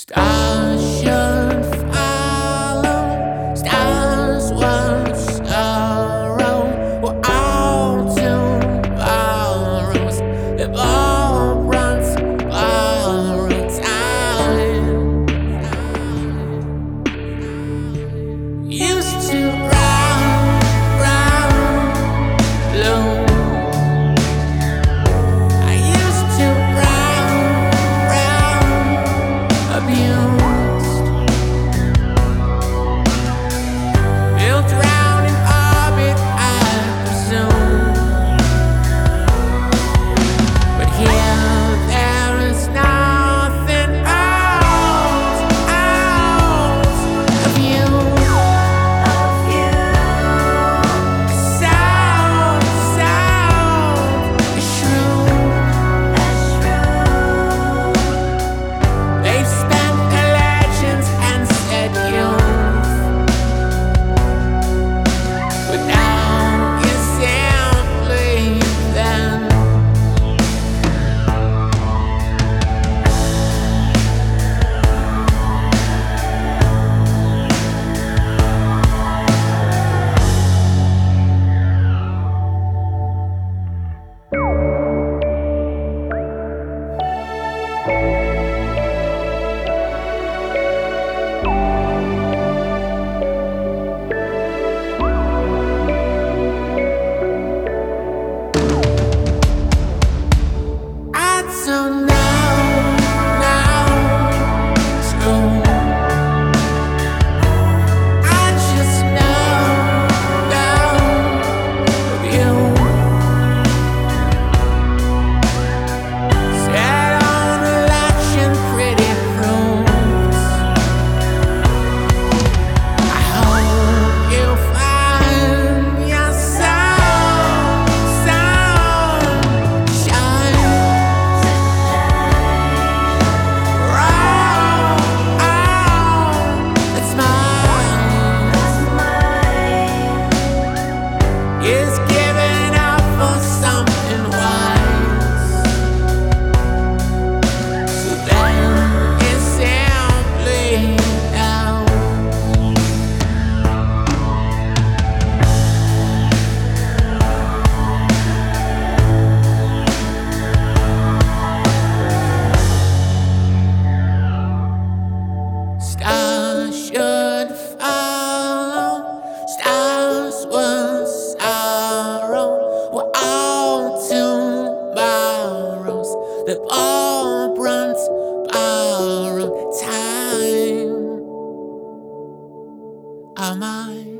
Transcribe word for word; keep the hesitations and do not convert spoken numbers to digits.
Stars should follow, stars once sorrow. We're all tomorrows, they've all run borrowed time. Used to round, round, bloom. I used to round, round, abused, built round in orbit, I presume. But here there is nothing out, out of you. Sound, sound is shrewd. They've spent their legends and said youth, but now you're simply them. I don't know, now, true. I just know, know of you. Set on election, pretty proofs. I hope you find your soul, soul shine. That's mine. Is giving up for something wise. So then it's simply now. Stars should follow, stars once sorrow. We're all tomorrows, they've all once borrowed time. Am I?